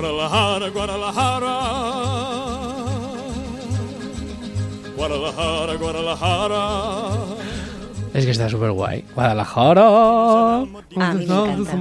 Guadalajara, Guadalajara. Guadalajara, Guadalajara. Es que está súper guay. Guadalajara. A mí me encanta.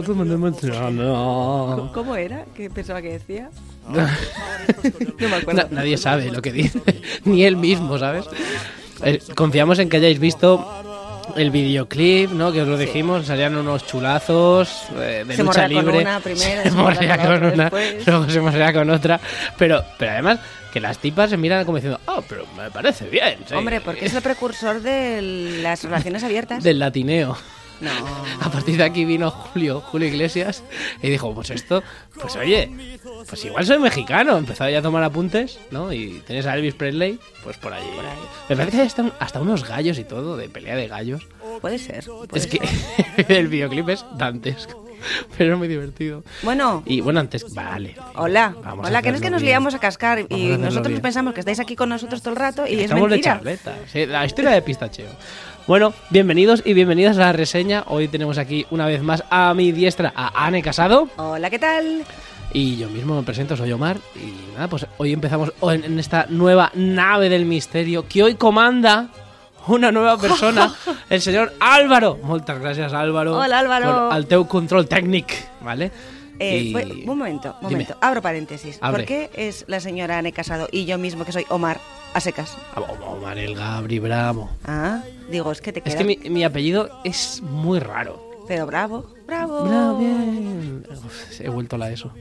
¿Cómo era? ¿Qué pensaba que decía? No me acuerdo. Nadie sabe lo que dice, ni él mismo, ¿sabes? Confiamos en que hayáis visto el videoclip, ¿no? Que os lo dijimos, salían unos chulazos de Se lucha morrea con libre. una primero, se se morrea morrea con con otra una, después. luego se morrea con otra. Pero además que las tipas se miran como diciendo, pero me parece bien. Sí. Hombre, porque es el precursor de las relaciones abiertas. Del latineo. No. A partir de aquí vino Julio Iglesias y dijo, pues esto, pues oye, pues igual soy mexicano. Empezó ya a tomar apuntes, ¿no? Y tienes a Elvis Presley, pues por allí. Me parece que hay hasta unos gallos y todo, de pelea de gallos. Puede ser. Es que el videoclip es dantesco, pero es muy divertido. Bueno. Y bueno, antes, vale. Hola, Vamos a hola, que no es que hacerlo nos bien. liamos a cascar Vamos a y hacerlo nosotros bien. pensamos que estáis aquí con nosotros todo el rato y es Estamos de mentira. charleta. Sí, la historia de pistacheo. Bueno, bienvenidos y bienvenidas a la reseña. Hoy tenemos aquí una vez más a mi diestra a Ane Casado. Hola, ¿qué tal? Y yo mismo me presento, soy Omar. Y nada, pues hoy empezamos en esta nueva nave del misterio que hoy comanda una nueva persona, el señor Álvaro. Muchas gracias, Álvaro. Hola, Álvaro. Al teu control técnic, ¿vale? Un momento. Dime. Abro paréntesis. Abre. ¿Por qué es la señora Ane Casado y yo mismo, que soy Omar, a secas? Omar el Gabri, bravo. Ah, digo, es que te queda. Es que mi apellido es muy raro. Pero bravo. Bravo, bien. Uf, he vuelto a la ESO.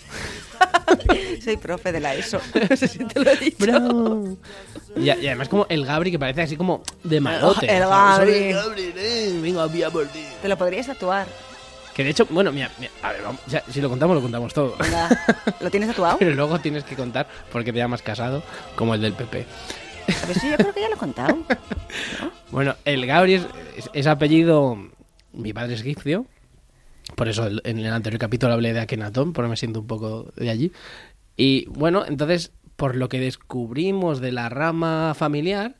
Soy profe de la ESO. No sé si te lo he dicho. Bravo. Y además como el Gabri, que parece así como de malote. El ¿sabes? Gabri. Soy el Gabri, venga, vía por ti. Te lo podrías tatuar. Que de hecho, bueno, mira, a ver, vamos, ya, si lo contamos todo. Venga, ¿lo tienes tatuado? Pero luego tienes que contar por qué te llamas Casado, como el del PP. A ver si yo creo que ya lo he contado. Bueno, el Gabri es apellido... Mi padre es egipcio. Por eso en el anterior capítulo hablé de Akenatón, porque me siento un poco de allí. Y bueno, entonces, por lo que descubrimos de la rama familiar,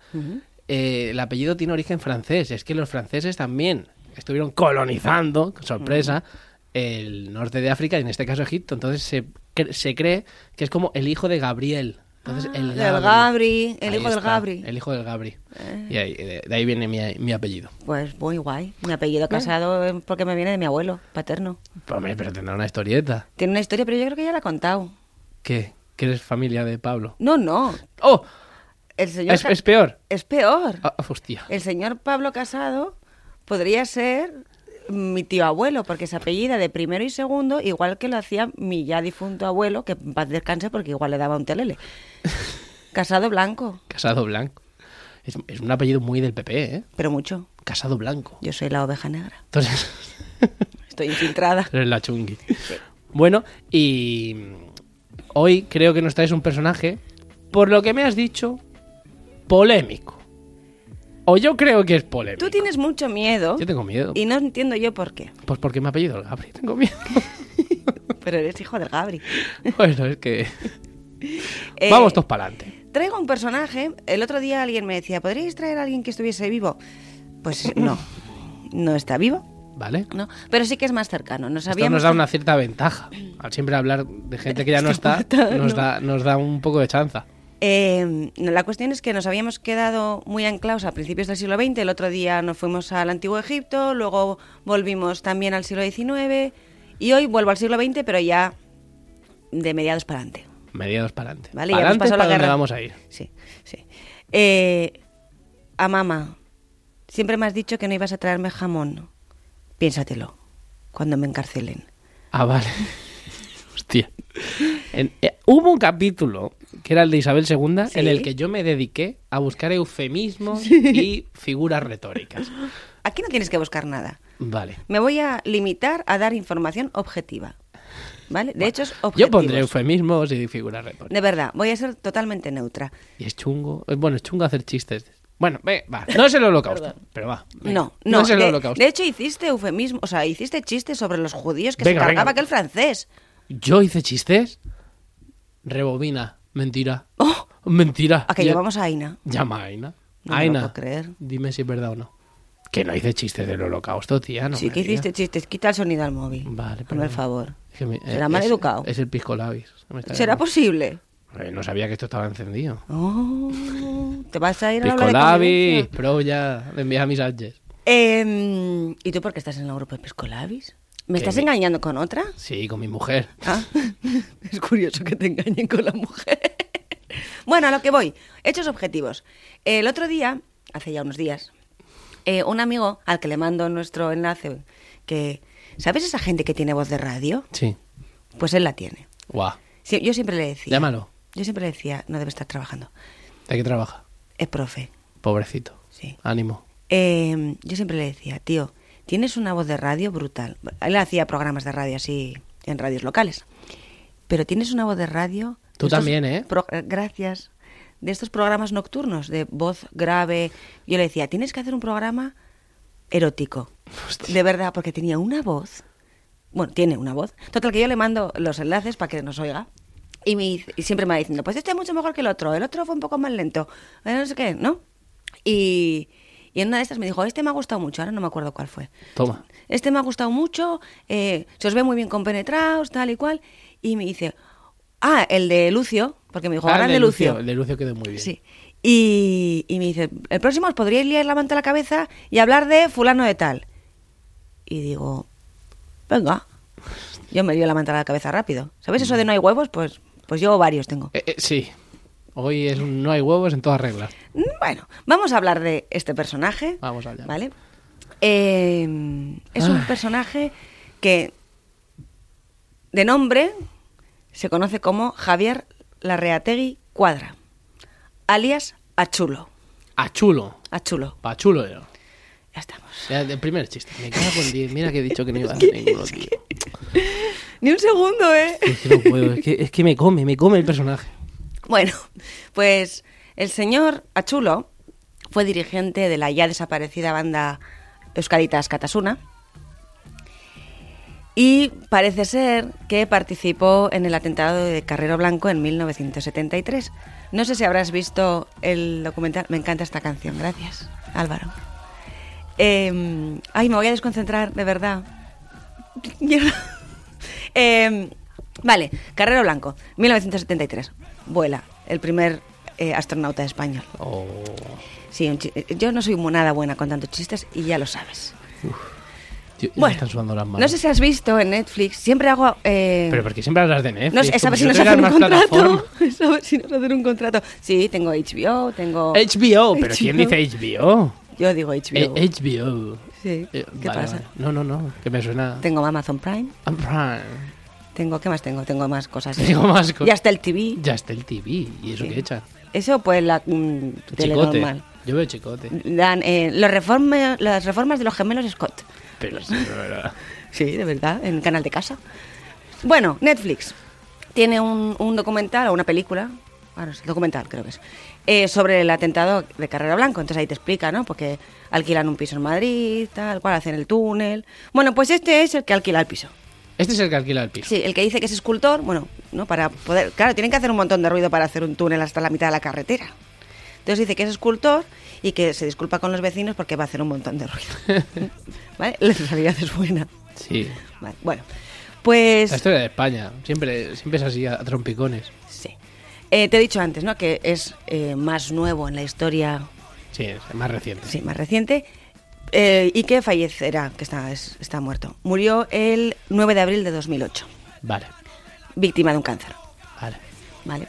el apellido tiene origen francés. Es que los franceses también estuvieron colonizando, sorpresa, el norte de África, y en este caso Egipto. Entonces se cree que es como el hijo de Gabriel. Entonces, el Gabri, el Ahí hijo del está, Gabri. El hijo del Gabri. Y de ahí viene mi apellido. Pues muy guay. Mi apellido Casado es porque me viene de mi abuelo paterno. Hombre, pero tendrá una historieta. Tiene una historia, pero yo creo que ya la he contado. ¿Qué? ¿Que eres familia de Pablo? No. ¡Oh! El señor ¿Es peor? Es peor. Hostia. El señor Pablo Casado podría ser mi tío abuelo, porque se apellida de primero y segundo, igual que lo hacía mi ya difunto abuelo, que en paz descanse porque igual le daba un telele. Casado Blanco. Casado Blanco. Es un apellido muy del PP, ¿eh? Pero mucho. Casado Blanco. Yo soy la oveja negra. Entonces, Estoy infiltrada. eres la chungui. Bueno, y hoy creo que nos traes un personaje, por lo que me has dicho, polémico. O yo creo que es polémico. Tú tienes mucho miedo. Yo tengo miedo. Y no entiendo yo por qué. Pues porque me ha apellido el Gabri. Tengo miedo. Pero eres hijo del Gabri. Bueno, es que... Vamos todos para adelante. Traigo un personaje. El otro día alguien me decía, ¿podríais traer a alguien que estuviese vivo? Pues no está vivo. ¿Vale? No, pero sí que es más cercano. Esto nos da una cierta ventaja. Al siempre hablar de gente que ya no está, nos da un poco de chanza. La cuestión es que nos habíamos quedado muy anclados a principios del siglo XX. El otro día nos fuimos al Antiguo Egipto, luego volvimos también al siglo XIX y hoy vuelvo al siglo XX, pero ya de mediados para adelante. Mediados para adelante. ¿Vale? Para Ya hemos adelante, pasado la ¿para dónde guerra. vamos a ir? Sí. A mamá, siempre me has dicho que no ibas a traerme jamón. Piénsatelo, cuando me encarcelen. Ah, vale. Hostia. Hubo un capítulo, que era el de Isabel II, ¿Sí? en el que yo me dediqué a buscar eufemismos y figuras retóricas. Aquí no tienes que buscar nada. Vale. Me voy a limitar a dar información objetiva. ¿Vale? De hecho, es objetivos. Yo pondré eufemismos y figuras retóricas. De verdad, voy a ser totalmente neutra. Y es chungo. Bueno, es chungo hacer chistes. Bueno, va. No es el holocausto, pero va. venga. No. es el holocausto. De hecho, hiciste eufemismo, o sea, hiciste chistes sobre los judíos que Venga, se cargaba venga. aquel francés. ¿Yo hice chistes? Rebobina. Mentira. ¡Oh! Mentira. ¿A que llevamos a Aina? Llama a Aina. No me lo Aina, puedo creer. dime si es verdad o no. Que no hice chistes del holocausto, tía. No Sí, me que digas. hiciste chistes. Quita el sonido al móvil. Vale, Hazme el perdón. favor. Es que Será mal educado. Es el pisco labis. ¿Será posible? No sabía que esto estaba encendido. Oh, te vas a ir a la Pisco aula de labis, convivencia. pero ya le envías mensajes. ¿Y tú por qué estás en el grupo de Piscolabis? ¿Me Que estás me- engañando con otra? Sí, con mi mujer. Ah, es curioso que te engañen con la mujer. Bueno, a lo que voy. Hechos objetivos. El otro día, hace ya unos días, un amigo al que le mando nuestro enlace, que ¿sabes esa gente que tiene voz de radio? Sí. Pues él la tiene. Guau. Sí, yo siempre le decía... Llámalo. Yo siempre le decía, no debe estar trabajando. ¿De qué trabaja? Es profe, Pobrecito. sí. Ánimo. Yo siempre le decía, tío, tienes una voz de radio brutal. Él hacía programas de radio así en radios locales. Pero tienes una voz de radio... Tú de estos también, ¿eh? Gracias. De estos programas nocturnos, de voz grave. Yo le decía, tienes que hacer un programa erótico. Hostia. De verdad, porque tenía una voz. Bueno, tiene una voz. Total, que yo le mando los enlaces para que nos oiga. Y siempre me va diciendo, pues este es mucho mejor que el otro fue un poco más lento. No sé qué, ¿no? Y en una de estas me dijo, este me ha gustado mucho, ahora no me acuerdo cuál fue. Toma. Este me ha gustado mucho, se os ve muy bien compenetrados, tal y cual. Y me dice, el de Lucio, porque me dijo, ahora el de Lucio. El de Lucio quedó muy bien. Sí. Y me dice, el próximo os podríais liar la manta a la cabeza y hablar de fulano de tal. Y digo, venga. Yo me dio la manta a la cabeza rápido. ¿Sabes eso de no hay huevos? Pues yo varios tengo. Sí. Hoy no hay huevos en todas reglas. Bueno, vamos a hablar de este personaje. Vamos allá. ¿Vale? Es un personaje que, de nombre, se conoce como Javier Larreategui Cuadra, alias Achulo. Achulo. Achulo. Pachulo yo. Ya estamos. Ya, el primer chiste. Me cago con 10. Mira que he dicho que no iba a hacer ninguno, tío. Ni un segundo, ¿eh? Es que no puedo. Es que me come el personaje. Bueno, pues el señor Achulo fue dirigente de la ya desaparecida banda Euskaditas Katasuna y parece ser que participó en el atentado de Carrero Blanco en 1973. No sé si habrás visto el documental. Me encanta esta canción, gracias, Álvaro. Me voy a desconcentrar, de verdad. Vale, Carrero Blanco, 1973. Vuela el primer astronauta español. Oh. Sí, yo no soy nada buena contando chistes y ya lo sabes. Tío, ya me Bueno, están sudando las manos. no sé si has visto en Netflix, siempre hago... Pero porque siempre hablas de Netflix. no sé, ¿sabes si como nos yo hacen tuviera un más contrato? plataforma. ¿Sabes si nos hacen un contrato? Sí, tengo HBO, tengo... HBO, pero ¿quién HBO? dice HBO? Yo digo HBO. HBO. Sí, ¿qué Vale, pasa? vale. No, que me suena... Tengo Amazon Prime, Prime. ¿qué más tengo? Tengo más cosas. Tengo más cosas. Ya está el TV. Ya está el TV. ¿Y eso Sí. qué echa? Eso pues la tele Chicote. normal. Yo veo chicote. Dan, las reformas de los gemelos Scott. Pero sí, de verdad. Sí, de verdad, en Canal de Casa. Bueno, Netflix tiene un documental o una película, bueno, es documental creo que es, sobre el atentado de Carrera Blanco. Entonces ahí te explica, ¿no? Porque alquilan un piso en Madrid, tal cual, hacen el túnel. Bueno, pues este es el que alquila el piso. Este es el que alquila el piso. Sí, el que dice que es escultor, bueno, ¿no? Para poder... Claro, tienen que hacer un montón de ruido para hacer un túnel hasta la mitad de la carretera. Entonces dice que es escultor y que se disculpa con los vecinos porque va a hacer un montón de ruido. ¿Vale? La realidad es buena. Sí. Vale, bueno, pues... La historia de España. Siempre es así, a trompicones. Sí. Te he dicho antes, ¿no? Que es más nuevo en la historia, Sí, es más reciente. sí, más reciente, y que fallecerá, que está muerto. Murió el 9 de abril de 2008, Vale. víctima de un cáncer. Vale. ¿Vale?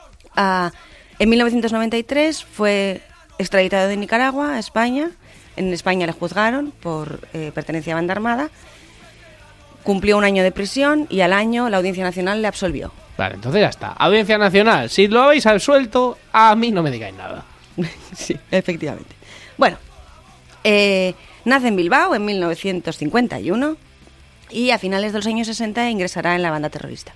En 1993 fue extraditado de Nicaragua a España. En España le juzgaron por pertenencia a banda armada. Cumplió 1 año de prisión y al año la Audiencia Nacional le absolvió. Vale, entonces ya está. Audiencia Nacional, si lo habéis absuelto, a mí no me digáis nada. Sí, efectivamente. Bueno, nace en Bilbao en 1951 y a finales de los años 60 ingresará en la banda terrorista.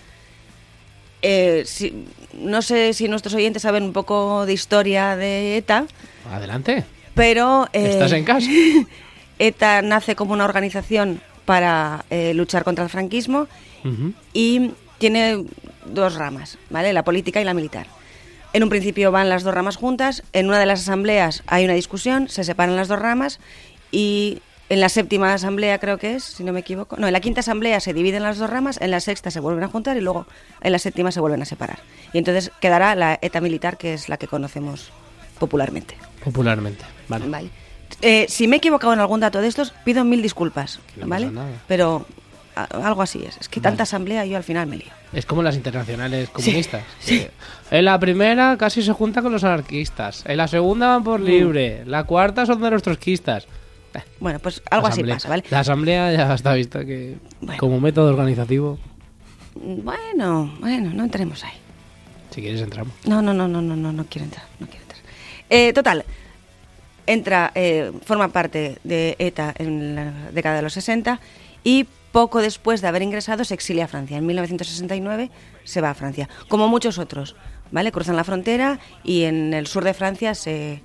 No sé si nuestros oyentes saben un poco de historia de ETA, Adelante. pero... Estás en casa. ETA nace como una organización para luchar contra el franquismo Ujú. y tiene 2 ramas, ¿vale? La política y la militar. En un principio van las 2 ramas juntas, en una de las asambleas hay una discusión, se separan las 2 ramas y en la séptima asamblea creo que es, si no me equivoco. No, en la quinta asamblea se dividen las dos ramas, en la sexta se vuelven a juntar y luego en la séptima se vuelven a separar. Y entonces quedará la ETA militar, que es la que conocemos popularmente. Popularmente, vale. Vale. Si me he equivocado en algún dato de estos, pido 1000 disculpas, Que no ¿vale? pasa nada. Pero algo así es. Es que Vale. tanta asamblea yo al final me lío. Es como las internacionales comunistas. sí. En la primera casi se junta con los anarquistas. En la segunda van por libre. La cuarta son de los trotskistas. Bueno, pues algo así Asamblea. pasa, ¿vale? La asamblea ya está vista que Bueno. como método organizativo, Bueno, no entremos ahí. si quieres entramos. No quiero entrar, no quiero entrar. Total, forma parte de ETA en la década de los 60 y poco después de haber ingresado se exilia a Francia. En 1969 se va a Francia, como muchos otros, ¿vale? Cruzan la frontera y en el sur de Francia se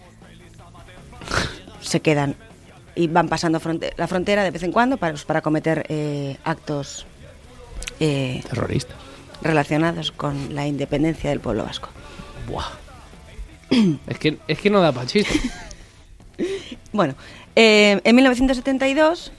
quedan y van pasando la frontera de vez en cuando para cometer actos Terroristas. relacionados con la independencia del pueblo vasco. Buah. Es que no da para chiste. Bueno, en 1972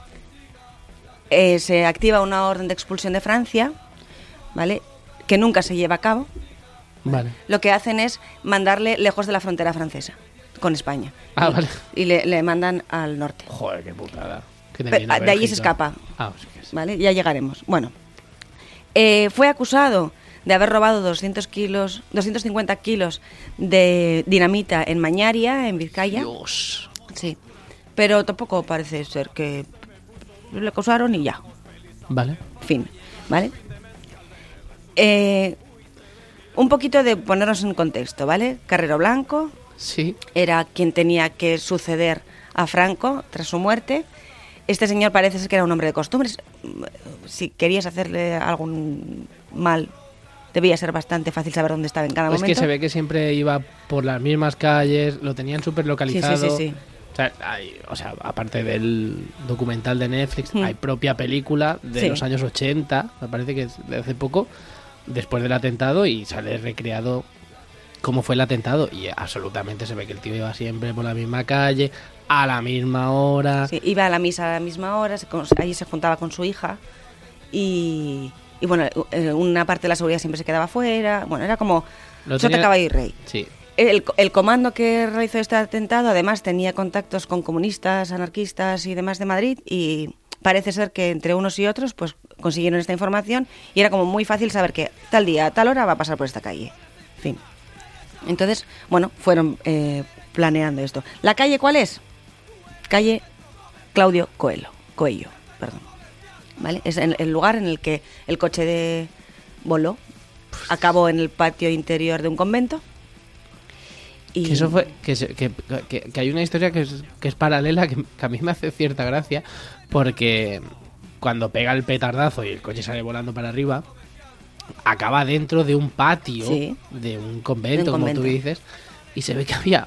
se activa una orden de expulsión de Francia, ¿vale? Que nunca se lleva a cabo. Vale. Lo que hacen es mandarle lejos de la frontera francesa, con España. Ah, vale. Y le mandan al norte. Joder, qué putada. Que te Pero, viene a de allí se Bélgica. escapa. Ah, pues que sí. ¿Vale? Ya llegaremos. Bueno, fue acusado de haber robado 250 kilos de dinamita en Mañaria, en Vizcaya. Dios. Sí, pero tampoco parece ser que le acusaron y ya, Vale. fin, ¿vale? Un poquito de ponernos en contexto, ¿vale? Carrero Blanco Sí. era quien tenía que suceder a Franco tras su muerte. Este señor parece ser que era un hombre de costumbres. Si querías hacerle algún mal, debía ser bastante fácil saber dónde estaba en cada Es momento. que se ve que siempre iba por las mismas calles, lo tenían súper localizado. Sí. O sea, aparte del documental de Netflix, Mm. hay propia película de Sí. los años 80, me parece que es de hace poco, después del atentado, y sale recreado cómo fue el atentado. Y absolutamente se ve que el tío iba siempre por la misma calle, a la misma hora. Sí, iba a la misa a la misma hora, allí se juntaba con su hija y bueno, una parte de la seguridad siempre se quedaba fuera. Bueno, era como Lo sota, tenía- caballo y rey. Sí. El comando que realizó este atentado además tenía contactos con comunistas, anarquistas y demás de Madrid y parece ser que entre unos y otros pues consiguieron esta información y era como muy fácil saber que tal día, a tal hora va a pasar por esta calle. En fin. Entonces, bueno, fueron planeando esto. ¿La calle cuál es? Calle Claudio Coello, perdón. ¿Vale? Es el lugar en el que el coche de Bolo acabó en el patio interior de un convento. Y Que eso fue que hay una historia que es paralela que a mí me hace cierta gracia porque cuando pega el petardazo y el coche sale volando para arriba acaba dentro de un patio Sí. de un convento, De un como convento. tú dices, y se ve que había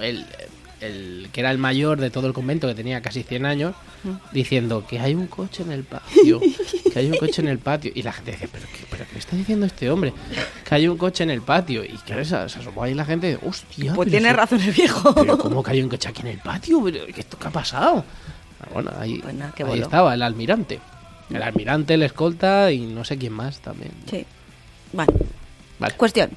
el que era el mayor de todo el convento, que tenía casi 100 años, diciendo que hay un coche en el patio, que hay un coche en el patio. Y la gente dice, ¿pero qué está diciendo este hombre? Que hay un coche en el patio. Y claro, se asomó ahí la gente y dice, hostia. pues pero tiene eso- razón el viejo. pero ¿cómo que hay un coche aquí en el patio? ¿Pero esto qué ha pasado? Ah, bueno, ahí, Pues nada, que ahí voló. estaba el almirante. El almirante, el escolta y no sé quién más también. Sí. Bueno, Vale. cuestión.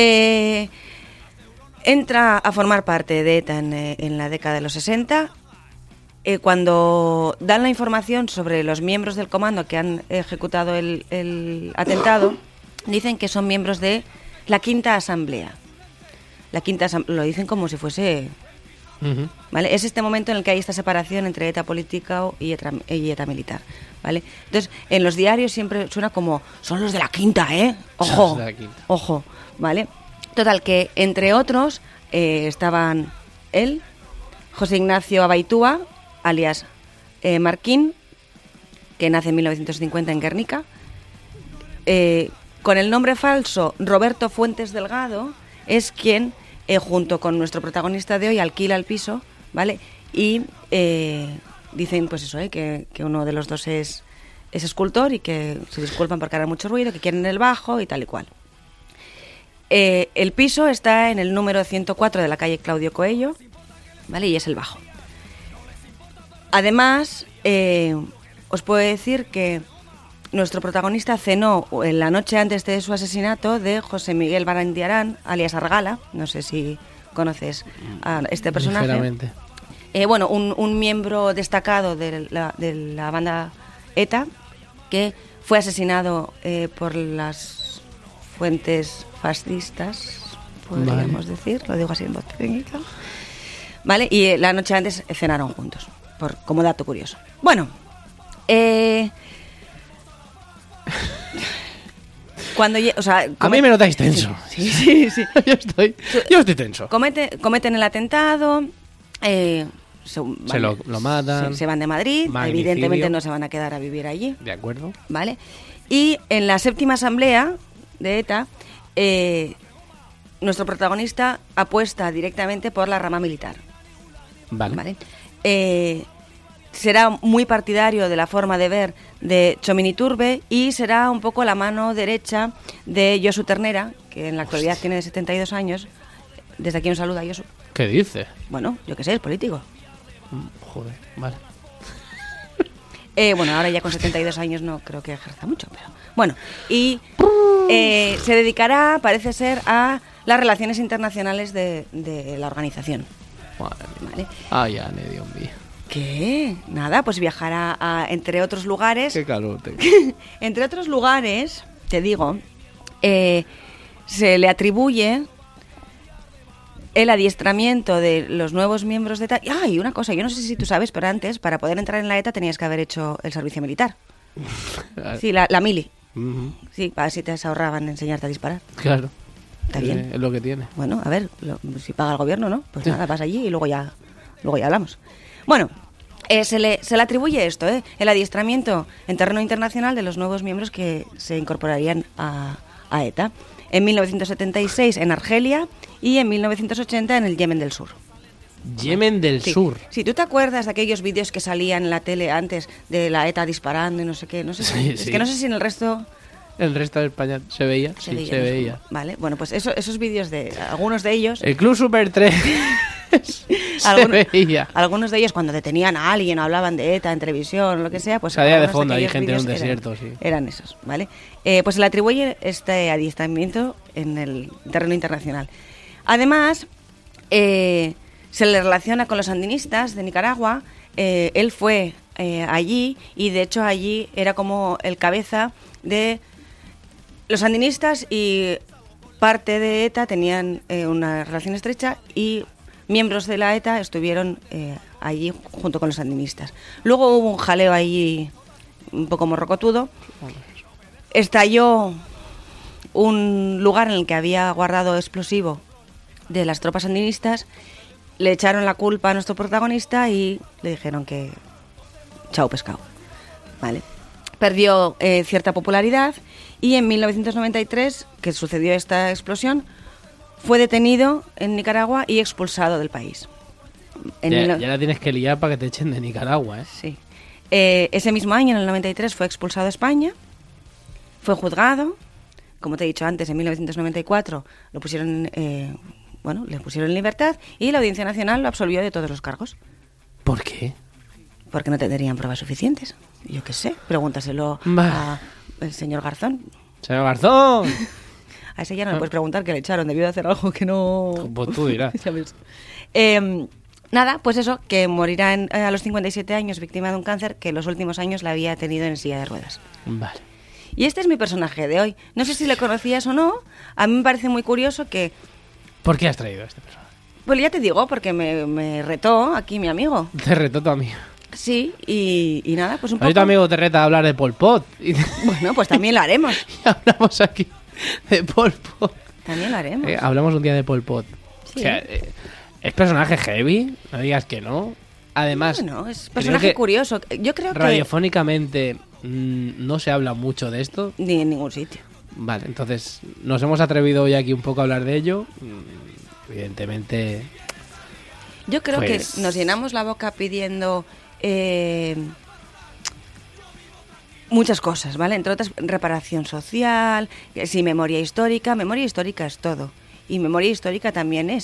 Entra a formar parte de ETA en la década de los 60. Cuando dan la información sobre los miembros del comando que han ejecutado el atentado, dicen que son miembros de la Quinta Asamblea. Lo dicen como si fuese... Ujú. ¿Vale? Es este momento en el que hay esta separación entre ETA política y ETA militar, ¿vale? Entonces, en los diarios siempre suena como, son los de la quinta, ¿eh? Son Ojo, los de la quinta. ojo, ¿vale? Total, que entre otros estaban él, José Ignacio Abaitúa, alias Marquín, que nace en 1950 en Guernica, con el nombre falso Roberto Fuentes Delgado, es quien, junto con nuestro protagonista de hoy, alquila el piso, ¿vale? Y dicen, pues eso, que uno de los dos es escultor y que se disculpan porque hará mucho ruido, que quieren el bajo y tal y cual. El piso está en el número 104 de la calle Claudio Coello, ¿vale? Y es el bajo. Además, os puedo decir que nuestro protagonista cenó en la noche antes de su asesinato de José Miguel Barandiarán, alias Argala. No sé si conoces a este personaje. Ligeramente. Bueno, un miembro destacado de la banda ETA que fue asesinado por las fuentes fascistas, podríamos decir, lo digo así en voz técnica. ¿Vale? Y la noche antes cenaron juntos, como dato curioso. Bueno, cuando a mí me notáis tenso. Sí. yo estoy tenso. Cometen el atentado, lo matan. Se van de Madrid, Magnicidio. evidentemente no se van a quedar a vivir allí. De acuerdo. ¿Vale? Y en la 7ª asamblea de ETA, nuestro protagonista apuesta directamente por la rama militar. Vale. Será muy partidario de la forma de ver de Txomin Iturbe y será un poco la mano derecha de Josu Ternera, que en la actualidad tiene 72 años. Desde aquí un saludo a Josu. ¿Qué dice? Bueno, yo qué sé, es político. Joder, vale. Bueno, ahora ya con 72 años no creo que ejerza mucho, pero bueno. Y se dedicará, parece ser, a las relaciones internacionales de la organización. Vale. ¿Vale? Ya, Dios mío. ¿Qué? Nada, pues viajará entre otros lugares. Qué calor tengo. Entre otros lugares, te digo, se le atribuye el adiestramiento de los nuevos miembros de ETA. Y una cosa, yo no sé si tú sabes, pero antes, para poder entrar en la ETA tenías que haber hecho el servicio militar. Sí, la mili. Uh-huh. Sí, así te ahorraban enseñarte a disparar. Claro. Está bien. Es lo que tiene. Bueno, a ver, si paga el gobierno, ¿no? Pues nada, vas allí y luego ya hablamos. Bueno, se le atribuye esto, el adiestramiento en terreno internacional de los nuevos miembros que se incorporarían a ETA. En 1976 en Argelia y en 1980 en el Yemen del Sur. Yemen del Sur. Si tú te acuerdas de aquellos vídeos que salían en la tele antes de la ETA disparando y no sé qué, no sé es que no sé si en el resto... El resto de España se veía. Se veía. Vale, bueno, pues esos vídeos de algunos de ellos... El Club Super 3 veía. Algunos de ellos cuando detenían a alguien o hablaban de ETA en televisión o lo que sea, pues... Salía de fondo, hay gente en un desierto, sí. Eran esos, ¿vale? Pues se le atribuye este adiestramiento en el terreno internacional. Además, se le relaciona con los sandinistas de Nicaragua. Él fue allí y de hecho allí era como el cabeza de... Los sandinistas y parte de ETA tenían una relación estrecha y miembros de la ETA estuvieron allí junto con los sandinistas. Luego hubo un jaleo allí un poco morrocotudo. Estalló un lugar en el que había guardado explosivo de las tropas sandinistas. Le echaron la culpa a nuestro protagonista y le dijeron que chao pescado. Vale. Perdió cierta popularidad y en 1993, que sucedió esta explosión, fue detenido en Nicaragua y expulsado del país. Ya la tienes que liar para que te echen de Nicaragua, ¿eh? Sí. Ese mismo año, en el 93, fue expulsado de España, fue juzgado, como te he dicho antes, en 1994 lo pusieron, le pusieron en libertad y la Audiencia Nacional lo absolvió de todos los cargos. ¿Por qué? Porque no tendrían pruebas suficientes. Yo qué sé, pregúntaselo al señor Garzón. ¡Señor Garzón! A ese ya no le puedes preguntar que le echaron, debió de hacer algo que no... Pues tú dirás. Nada, pues eso, que morirá a los 57 años víctima de un cáncer que en los últimos años la había tenido en silla de ruedas. Vale. Y este es mi personaje de hoy. No sé si le conocías o no, a mí me parece muy curioso que... ¿Por qué has traído a este personaje? Pues ya te digo, porque me retó aquí mi amigo. Te retó tu amigo. Sí, y nada, pues un poco... Hoy tu amigo te reta a hablar de Pol Pot. Bueno, pues también lo haremos. Y hablamos aquí de Pol Pot. También lo haremos. Hablamos un día de Pol Pot. Sí. O sea, es personaje heavy, no digas que no. Además, bueno, es personaje curioso. Yo creo que... Radiofónicamente no se habla mucho de esto. Ni en ningún sitio. Vale, entonces nos hemos atrevido hoy aquí un poco a hablar de ello. Evidentemente... Yo creo que nos llenamos la boca pidiendo... muchas cosas, ¿vale? Entre otras, reparación social, sí, memoria histórica es todo. Y memoria histórica también es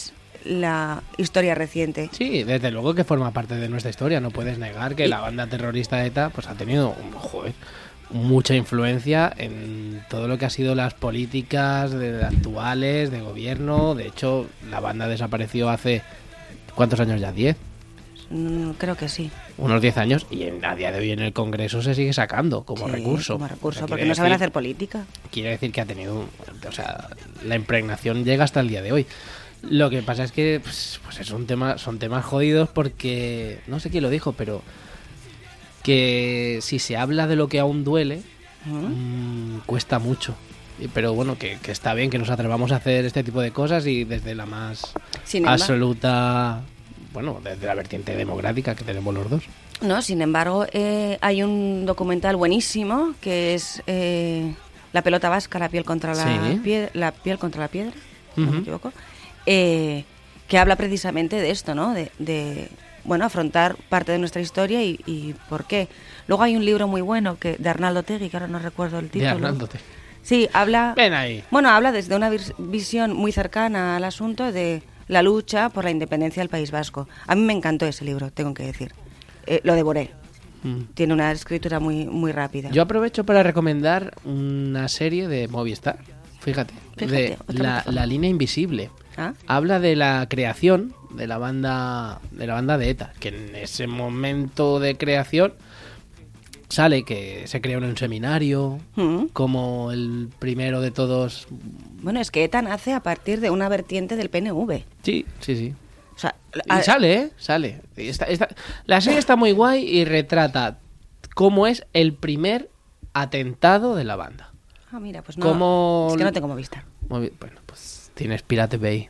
la historia reciente. Sí, desde luego que forma parte de nuestra historia. No puedes negar que la banda terrorista ETA pues ha tenido mucha influencia en todo lo que ha sido las políticas actuales, de gobierno. De hecho, la banda desapareció hace... ¿Cuántos años ya? ¿10? Creo que sí. Unos 10 años, y a día de hoy en el Congreso se sigue sacando como recurso. Como recurso, O sea, porque quiere no saben decir- hacer política. Quiere decir que ha tenido... O sea, la impregnación llega hasta el día de hoy. Lo que pasa es que pues son temas jodidos porque... No sé quién lo dijo, pero... Que si se habla de lo que aún duele, cuesta mucho. Pero bueno, que está bien que nos atrevamos a hacer este tipo de cosas y desde la más Sin embargo- absoluta... Bueno, desde la vertiente democrática que tenemos los dos. No, sin embargo, hay un documental buenísimo que es La pelota vasca, la piel contra la, Sí. la piel contra la piedra, si no me Ujú. equivoco, que habla precisamente de esto, ¿no? De bueno, afrontar parte de nuestra historia y por qué. Luego hay un libro muy bueno de Arnaldo Tegui, que ahora no recuerdo el título. De Arnaldo Tegui. Sí, habla... Ven ahí. Bueno, habla desde una visión muy cercana al asunto de la lucha por la independencia del País Vasco. A mí me encantó ese libro, tengo que decir. Lo devoré. Tiene una escritura muy, muy rápida. Yo aprovecho para recomendar una serie de Movistar. Fíjate, de otra plataforma. la línea invisible. ¿Ah? Habla de la creación de la banda de ETA, que en ese momento de creación sale que se creó en un seminario, como el primero de todos. Bueno, es que ETA nace a partir de una vertiente del PNV. Sí, sí, sí. O sea, Y sale, ¿eh? Sale. La serie está muy guay y retrata cómo es el primer atentado de la banda. Ah, mira, pues no. Como... Es que no tengo Movistar. Bueno, pues tienes Pirate Bay.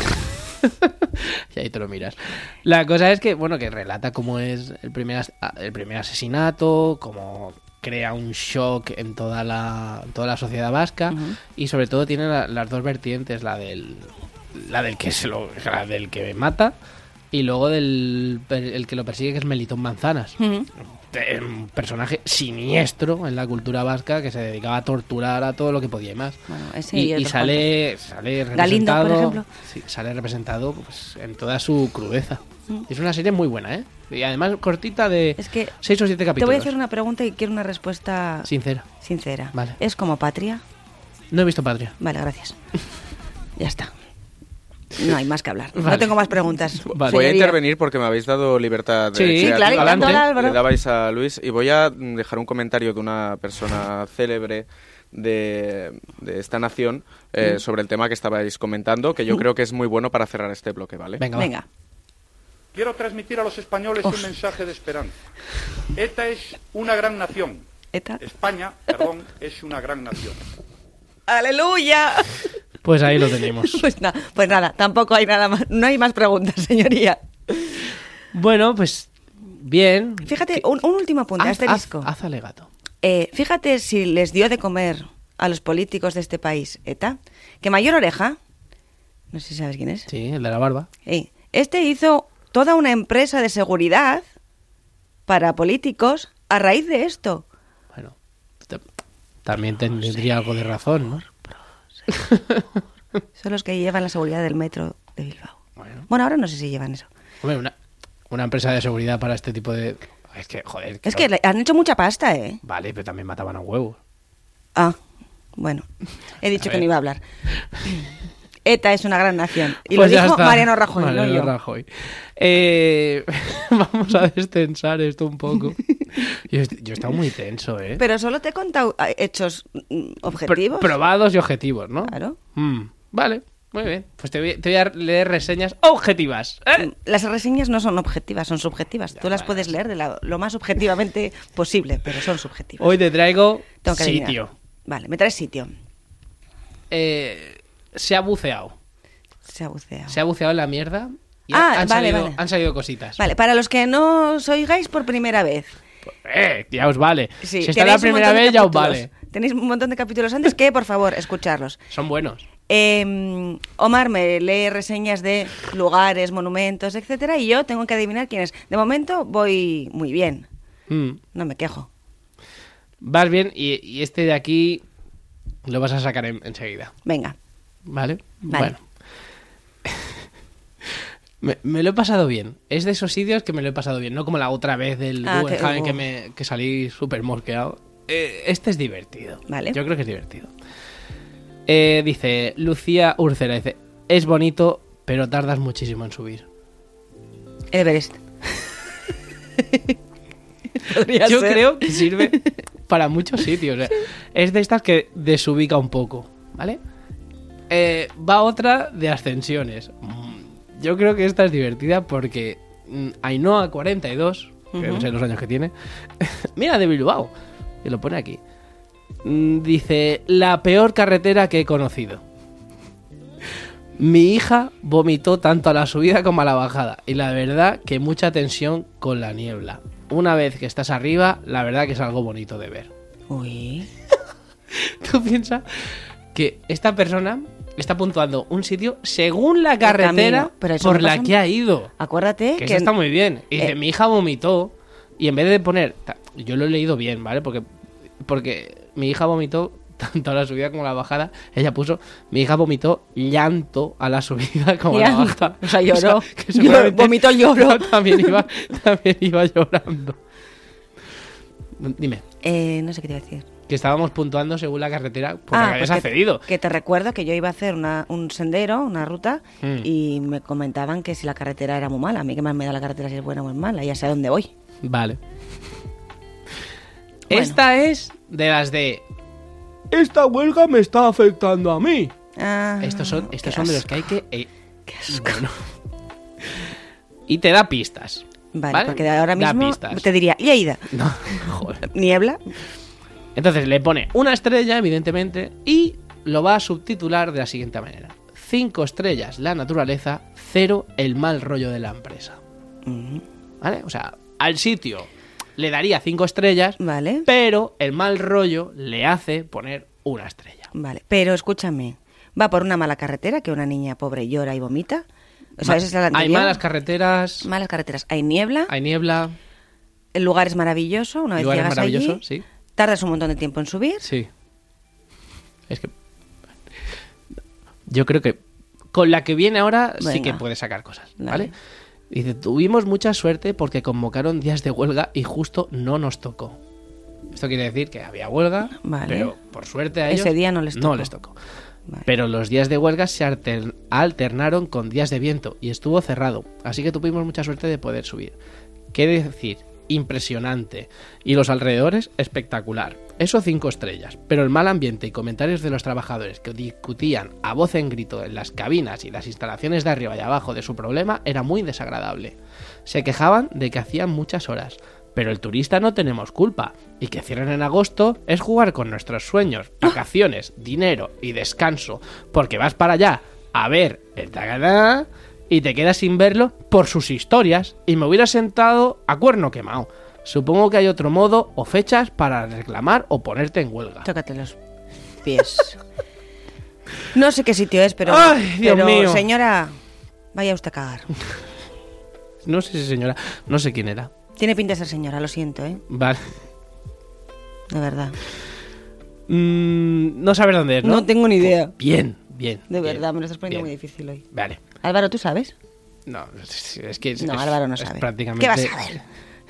Y ahí te lo miras. La cosa es que, bueno, que relata cómo es el primer asesinato, cómo crea un shock en toda la sociedad vasca y sobre todo tiene las dos vertientes, la del que mata y luego el que lo persigue, que es Melitón Manzanas. Un personaje siniestro en la cultura vasca que se dedicaba a torturar a todo lo que podía y más. Bueno, ese y otros sale representado, Galindo, por ejemplo. sí, sale representado pues, en toda su crudeza. Es una serie muy buena, ¿eh? Y además cortita de Es que 6 o 7 capítulos. Te voy a hacer una pregunta y quiero una respuesta Sincera. sincera. Vale. ¿Es como Patria? No he visto Patria. Vale, gracias. Ya está. No hay más que hablar. Vale. No tengo más preguntas. Vale. Voy a Señoría. intervenir porque me habéis dado libertad de Sí, creativa. claro, y adelante. dándole a Álvaro. Le dabais a Luis y voy a dejar un comentario de una persona célebre de esta nación sobre el tema que estabais comentando, que yo creo que es muy bueno para cerrar este bloque, ¿vale? Venga, va. Venga. Quiero transmitir a los españoles un mensaje de esperanza. ETA es una gran nación. ¿ETA? España, perdón, es una gran nación. ¡Aleluya! Pues ahí lo tenemos. Pues nada, tampoco hay nada más. No hay más preguntas, señoría. Bueno, pues bien. Fíjate, un último apunte, asterisco. Haz alegato. Fíjate si les dio de comer a los políticos de este país ETA, que Mayor Oreja, no sé si sabes quién es, Sí, el de la barba. este hizo toda una empresa de seguridad para políticos a raíz de esto. Bueno, también tendría algo de razón, ¿no? Son los que llevan la seguridad del metro de Bilbao. Bueno. Bueno, ahora no sé si llevan eso. Hombre, una empresa de seguridad para este tipo de... Es que, joder... Es que han hecho mucha pasta, ¿eh? Vale, pero también mataban a huevos. Ah, bueno. He dicho A que ver. no iba a hablar. ETA es una gran nación. Y Pues lo ya dijo está. Mariano Rajoy, Mariano no yo. Rajoy. Vamos a destensar esto un poco. Yo he estado muy tenso, ¿eh? Pero solo te he contado hechos objetivos. Probados y objetivos, ¿no? Claro. Vale, muy bien. Pues te voy a leer reseñas objetivas. ¿Eh? Las reseñas no son objetivas, son subjetivas. Tú las puedes leer de lo más objetivamente posible, pero son subjetivas. Hoy te traigo Tengo que adivinar. sitio. Vale, me traes sitio. Se ha buceado. Se ha buceado. Se ha buceado en la mierda y Vale, vale. han salido cositas. Vale, para los que no os oigáis por primera vez. Ya os vale. Sí, si está la tenéis un primera montón de vez, ya os capítulos. vale. Tenéis un montón de capítulos antes que, por favor, escucharlos. Son buenos. Omar me lee reseñas de lugares, monumentos, etcétera, y yo tengo que adivinar quién es. De momento voy muy bien. No me quejo. Vas bien y este de aquí lo vas a sacar enseguida. Venga. ¿Vale? Vale. Bueno. Me lo he pasado bien. Es de esos sitios que me lo he pasado bien. No como la otra vez del Guggenheim que salí súper mosqueado. Este es divertido. Vale. Yo creo que es divertido. Dice Lucía Urcera, dice, es bonito, pero tardas muchísimo en subir. Everest. Yo creo que sirve para muchos sitios. Es de estas que desubica un poco, ¿vale? Va otra de ascensiones. Yo creo que esta es divertida porque Ainhoa 42, que no sé los años que tiene, mira, de Bilbao, que lo pone aquí. Dice, la peor carretera que he conocido. Mi hija vomitó tanto a la subida como a la bajada. Y la verdad que mucha tensión con la niebla. Una vez que estás arriba, la verdad que es algo bonito de ver. Uy. Tú piensas que esta persona está puntuando un sitio según la carretera por la que ha ido. Acuérdate que eso está muy bien. Y dice, mi hija vomitó. Y en vez de poner... Yo lo he leído bien, ¿vale? Porque mi hija vomitó tanto a la subida como a la bajada. Ella puso, mi hija vomitó llanto a la subida como a la bajada. O sea, lloró. Que seguramente vomitó, lloró. También iba llorando. Dime. No sé qué te iba a decir. Que estábamos puntuando según la carretera por la que habías accedido. Que te recuerdo que yo iba a hacer un sendero, una ruta, y me comentaban que si la carretera era muy mala. A mí que más me da la carretera si es buena o es mala. Ya sé a dónde voy. Vale. Bueno. Esta es de las de... Esta huelga me está afectando a mí. Estos son de los que hay que... Qué asco. Bueno. Y te da pistas. Vale, porque ahora mismo te diría, Lleida. No, joder. Niebla. Entonces le pone una estrella, evidentemente, y lo va a subtitular de la siguiente manera. 5 estrellas la naturaleza, 0 el mal rollo de la empresa. ¿Vale? O sea, al sitio le daría 5 estrellas, vale, pero el mal rollo le hace poner una estrella. Vale, pero escúchame, va por una mala carretera que una niña pobre llora y vomita. O sea, esa es la anterior. Hay malas carreteras. Malas carreteras. Hay niebla. Hay niebla. El lugar es maravilloso. Una vez llegas allí, sí. Tardas un montón de tiempo en subir. Sí. Es que... Yo creo que con la que viene ahora sí que puede sacar cosas, ¿vale? Dice, tuvimos mucha suerte porque convocaron días de huelga y justo no nos tocó. Esto quiere decir que había huelga, pero por suerte a ellos ese día no les tocó. Vale. Pero los días de huelga se alternaron con días de viento y estuvo cerrado. Así que tuvimos mucha suerte de poder subir. ¿Qué decir? Impresionante. Y los alrededores, espectacular. Eso 5 estrellas. Pero el mal ambiente y comentarios de los trabajadores que discutían a voz en grito en las cabinas y las instalaciones de arriba y abajo de su problema era muy desagradable. Se quejaban de que hacían muchas horas. Pero el turista no tenemos culpa. Y que cierren en agosto es jugar con nuestros sueños, vacaciones, dinero y descanso. Porque vas para allá a ver el tagada y te quedas sin verlo por sus historias. Y me hubiera sentado a cuerno quemado. Supongo que hay otro modo o fechas para reclamar o ponerte en huelga. Tócate los pies. No sé qué sitio es, pero... ¡Ay, Dios mío! Señora, vaya usted a cagar. No sé si señora, no sé quién era. Tiene pinta de ser señora, lo siento, ¿eh? Vale. De verdad. No sabes dónde es, ¿no? No tengo ni idea. Bien. De verdad, me lo estás poniendo muy difícil hoy. Vale. Álvaro, ¿tú sabes? No, es que... No, Álvaro no sabe. Prácticamente... ¿Qué vas a saber?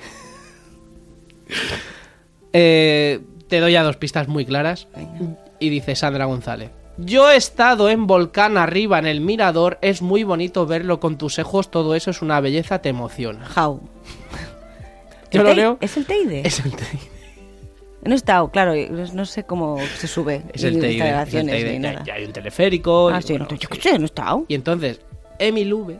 Te doy a 2 pistas muy claras. Venga. Y dice Sandra González: yo he estado en Volcán arriba en el mirador. Es muy bonito verlo con tus ojos. Todo eso es una belleza, te emociona. How. Yo lo leo. ¿Es el Teide? Es el Teide. No he estado, claro, no sé cómo se sube. Es el Teide. Ni nada. Ya hay un teleférico. Ah, sí, bueno, yo qué sé, no he estado. Y entonces, Emil V.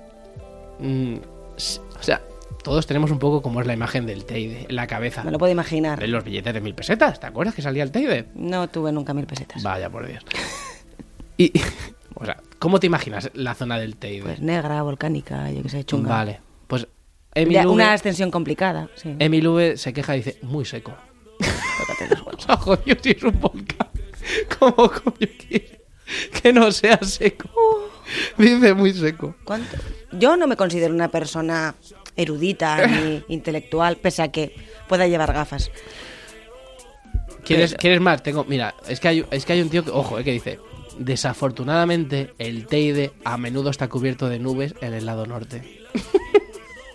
O sea, todos tenemos un poco como es la imagen del Teide en la cabeza. Me lo puedo imaginar. En los billetes de 1000 pesetas, ¿te acuerdas que salía el Teide? No tuve nunca 1000 pesetas. Vaya por Dios. Y, o sea, ¿cómo te imaginas la zona del Teide? Pues negra, volcánica, yo qué sé, chunga. Vale, pues Emil V, una ascensión complicada, sí. Emil V se queja y dice, muy seco. Tócate los huevos. O sea, joder, si es un volcán, ¿cómo coño quiere que no sea seco? Dice muy seco. ¿Cuánto? Yo no me considero una persona erudita ni intelectual, pese a que pueda llevar gafas. ¿Quieres más? Mira, es que hay un tío que, ojo, que dice: desafortunadamente el Teide a menudo está cubierto de nubes en el lado norte.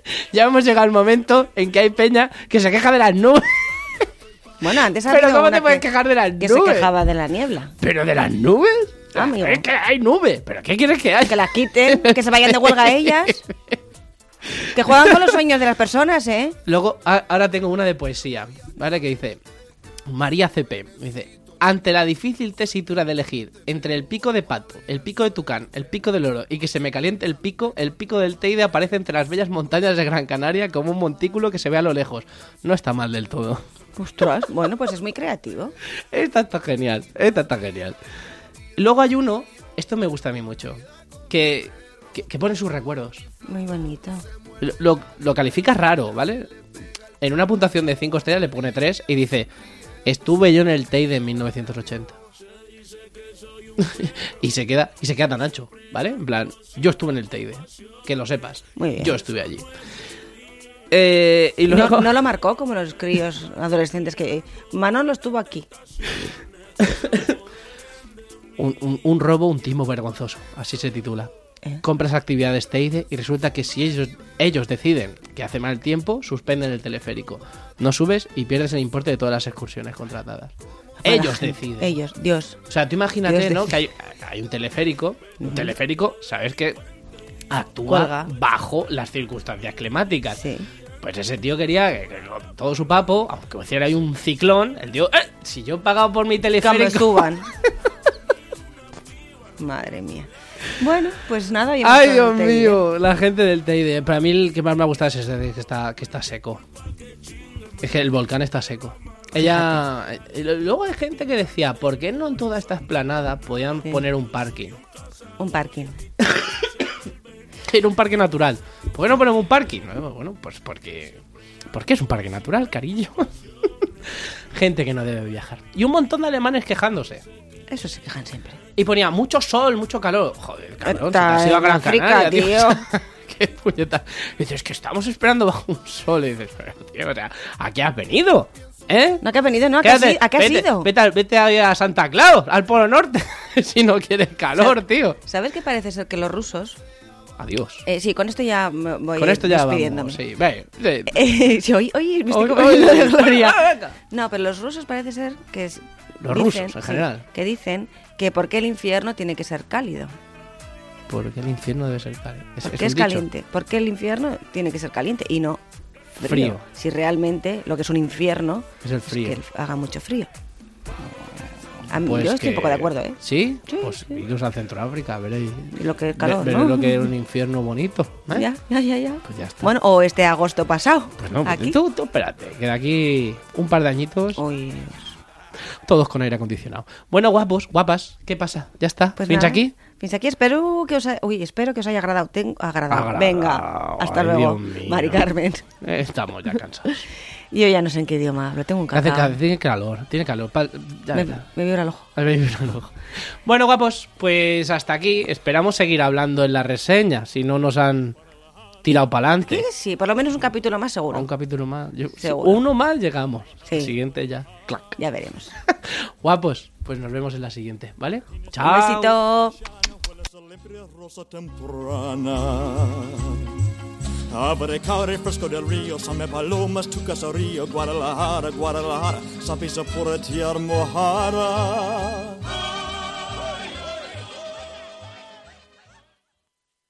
Ya hemos llegado al momento en que hay peña que se queja de las nubes. Bueno, antes Pero había ¿cómo una te puedes quejar de las que nubes? se quejaba de la niebla. ¿Pero de las nubes? Amigo. Es que hay nubes. ¿Pero qué quieres que haya? Que las quiten, que se vayan de huelga ellas. Que juegan con los sueños de las personas, ¿eh? Luego, ahora tengo una de poesía, ¿vale? Que dice, María CP, dice, ante la difícil tesitura de elegir entre el pico de pato, el pico de tucán, el pico del oro y que se me caliente el pico del Teide aparece entre las bellas montañas de Gran Canaria como un montículo que se ve a lo lejos. No está mal del todo. Ostras, bueno, pues es muy creativo. Esta está genial, Luego hay uno, esto me gusta a mí mucho, que pone sus recuerdos. Muy bonito. Lo califica raro, ¿vale? En una puntuación de 5 estrellas le pone 3 y dice, estuve yo en el Teide en 1980. y se queda tan ancho, ¿vale? En plan, yo estuve en el Teide, que lo sepas. Muy bien. Yo estuve allí. Y luego... No lo marcó como los críos adolescentes que... Manolo estuvo aquí. un robo, un timo vergonzoso, así se titula. Compras actividades Teide y resulta que si ellos deciden que hace mal tiempo, suspenden el teleférico. No subes y pierdes el importe de todas las excursiones contratadas. Ellos deciden. Ellos, Dios. O sea, tú imagínate, Dios ¿no? decide. Que hay un teleférico. Un teleférico, ¿sabes qué? Actúa Cuelga. bajo las circunstancias climáticas. Sí. Pues ese tío quería que con todo su papo, aunque hiciera ahí un ciclón, el tío, si yo he pagado por mi Que me teleférico... suban. Madre mía. Bueno, pues nada. Ay, Dios mío, la gente del Teide. Para mí el que más me ha gustado es ese de que está seco. Es que el volcán está seco. Luego hay gente que decía, ¿por qué no en toda esta esplanada podían poner un parking? Un parking. Era un parque natural. ¿Por qué no ponemos un parking? Bueno, pues porque es un parque natural, cariño. Gente que no debe viajar. Y un montón de alemanes quejándose. Eso se quejan siempre. Y ponía mucho sol, mucho calor. Joder, cabrón, Está se te has ido a en Gran África, Canaria, tío. Qué puñeta. Y dices, que estamos esperando bajo un sol. Y dices, pero tío, o sea, ¿a qué has venido? ¿Eh? No, que ha venido, no, ¿a qué has ido? Vete a Santa Claus, al Polo Norte, si no quieres calor, tío. ¿Sabes qué parece ser que los rusos... Adiós. Sí, con esto ya me voy Con esto ya despidiéndome. vamos, sí. Ve. Sí, hoy me estoy Hoy- convenciendo hoy- de gloria. venga. No, pero los rusos parece ser que... Los rusos, en general. Que dicen que por qué el infierno tiene que ser cálido. Porque el infierno debe ser cálido. Porque es un dicho. caliente. ¿Por qué el infierno tiene que ser caliente y no frío? Frío. Si realmente lo que es un infierno Es el frío. es que haga mucho frío. Pues yo estoy un que- poco de acuerdo, ¿eh? ¿Sí? Sí, Pues sí. iros a Centroáfrica, veréis. Y lo que es calor, Veréis ¿no? lo que es un infierno bonito. ¿eh? Ya. Pues ya está. Bueno, o este agosto pasado. Pues no, aquí. tú espérate, que de aquí un par de añitos, Uy, todos con aire acondicionado. Bueno, guapos, guapas, ¿qué pasa? ¿Ya está? pues ¿Fins nada. aquí? Fins aquí, espero que os haya agradado. Agradado. Agradado. Venga, hasta Ay, luego, Dios mío. Mari Carmen. Estamos ya cansados. Yo ya no sé en qué idioma hablo, tengo un cacao. Tiene calor. Ya Me está. vibra el ojo. Has bebido el ojo. Bueno, guapos, pues hasta aquí. Esperamos seguir hablando en la reseña, si no nos han tirado para adelante. Sí, por lo menos un capítulo más seguro. Un capítulo más. Seguro. Uno más llegamos. Sí. El siguiente ya. Clac. Ya veremos. Guapos, pues nos vemos en la siguiente, ¿vale? Chao. Un besito. Limpia rosa temprana. Abre caure fresco del río, same palomas tu caserío, Guadalajara, Guadalajara, sapisa por tierra mojada.